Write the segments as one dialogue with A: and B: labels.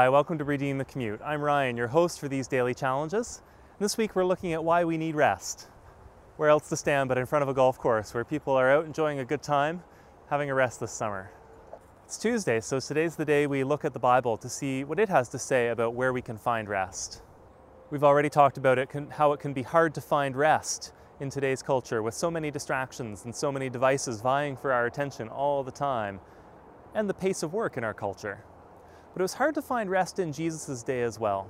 A: Hi, welcome to Redeem the Commute. I'm Ryan, your host for these daily challenges. And this week we're looking at why we need rest. Where else to stand but in front of a golf course where people are out enjoying a good time, having a rest this summer. It's Tuesday, so today's the day we look at the Bible to see what it has to say about where we can find rest. We've already talked about how it can be hard to find rest in today's culture with so many distractions and so many devices vying for our attention all the time, and the pace of work in our culture. But it was hard to find rest in Jesus' day as well.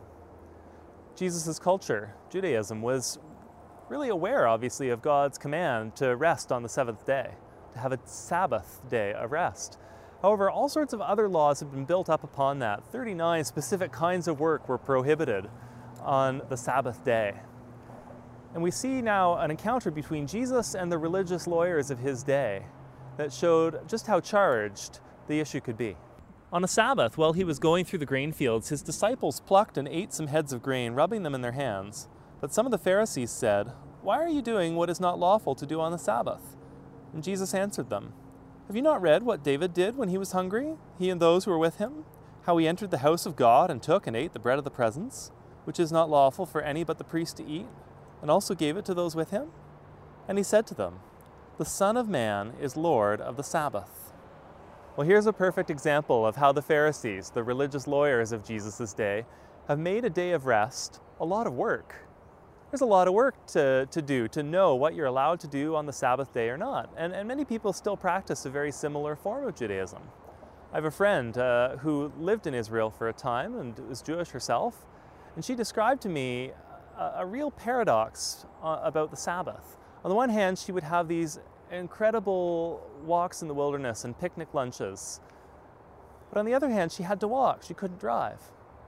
A: Jesus' culture, Judaism, was really aware, obviously, of God's command to rest on the seventh day, to have a Sabbath day of rest. However, all sorts of other laws have been built up upon that. 39 specific kinds of work were prohibited on the Sabbath day. And we see now an encounter between Jesus and the religious lawyers of his day that showed just how charged the issue could be. On a Sabbath, while he was going through the grain fields, his disciples plucked and ate some heads of grain, rubbing them in their hands. But some of the Pharisees said, "Why are you doing what is not lawful to do on the Sabbath?" And Jesus answered them, "Have you not read what David did when he was hungry, he and those who were with him? How he entered the house of God and took and ate the bread of the presence, which is not lawful for any but the priest to eat, and also gave it to those with him? And he said to them, 'The Son of Man is Lord of the Sabbath.'" Well, here's a perfect example of how the Pharisees, the religious lawyers of Jesus' day, have made a day of rest a lot of work. There's a lot of work to do, to know what you're allowed to do on the Sabbath day or not. And many people still practice a very similar form of Judaism. I have a friend who lived in Israel for a time and was Jewish herself, and she described to me a real paradox about the Sabbath. On the one hand, she would have these incredible walks in the wilderness and picnic lunches. But on the other hand, she had to walk. She couldn't drive.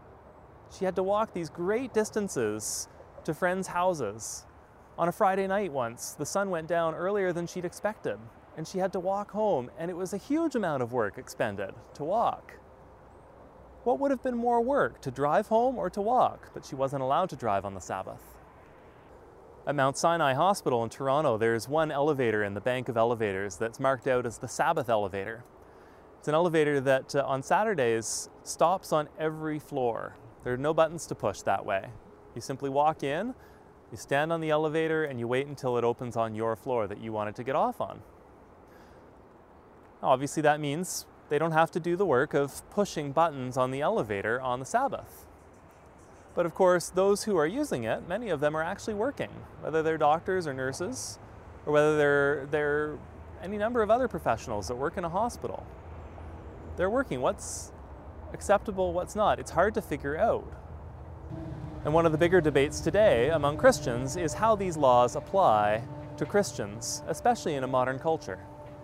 A: She had to walk these great distances to friends' houses. On a Friday night once, the sun went down earlier than she'd expected, and she had to walk home, and it was a huge amount of work expended to walk. What would have been more work, to drive home or to walk? But she wasn't allowed to drive on the Sabbath. At Mount Sinai Hospital in Toronto, there's one elevator in the bank of elevators that's marked out as the Sabbath elevator. It's an elevator that on Saturdays stops on every floor. There are no buttons to push that way. You simply walk in, you stand on the elevator, and you wait until it opens on your floor that you wanted to get off on. Obviously, that means they don't have to do the work of pushing buttons on the elevator on the Sabbath. But of course, those who are using it, many of them are actually working, whether they're doctors or nurses, or whether they're any number of other professionals that work in a hospital. They're working. What's acceptable, what's not? It's hard to figure out. And one of the bigger debates today among Christians is how these laws apply to Christians, especially in a modern culture.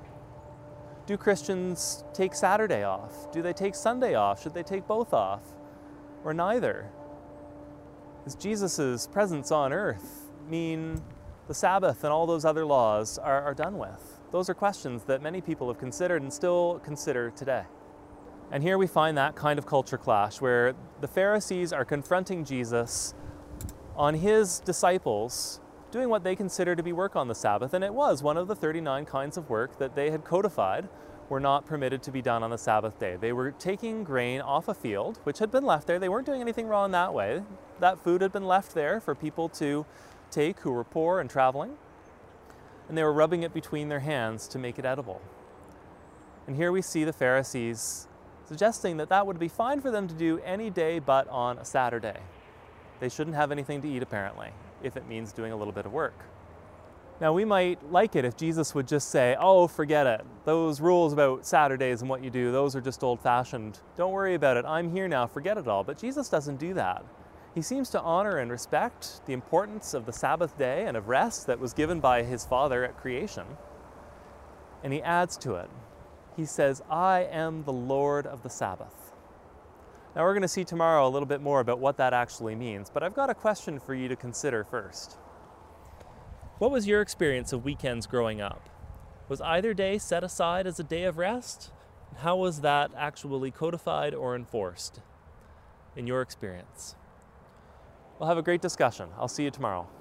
A: Do Christians take Saturday off? Do they take Sunday off? Should they take both off? Or neither? Does Jesus' presence on earth mean the Sabbath and all those other laws are done with? Those are questions that many people have considered and still consider today. And here we find that kind of culture clash where the Pharisees are confronting Jesus on his disciples doing what they consider to be work on the Sabbath, and it was one of the 39 kinds of work that they had codified were not permitted to be done on the Sabbath day. They were taking grain off a field, which had been left there. They weren't doing anything wrong that way. That food had been left there for people to take who were poor and traveling, and they were rubbing it between their hands to make it edible. And here we see the Pharisees suggesting that that would be fine for them to do any day but on a Saturday. They shouldn't have anything to eat, apparently, if it means doing a little bit of work. Now, we might like it if Jesus would just say, "Oh, forget it. Those rules about Saturdays and what you do, those are just old-fashioned. Don't worry about it. I'm here now. Forget it all." But Jesus doesn't do that. He seems to honor and respect the importance of the Sabbath day and of rest that was given by his Father at creation. And he adds to it. He says, "I am the Lord of the Sabbath." Now, we're going to see tomorrow a little bit more about what that actually means, but I've got a question for you to consider first. What was your experience of weekends growing up? Was either day set aside as a day of rest? How was that actually codified or enforced in your experience? We'll have a great discussion. I'll see you tomorrow.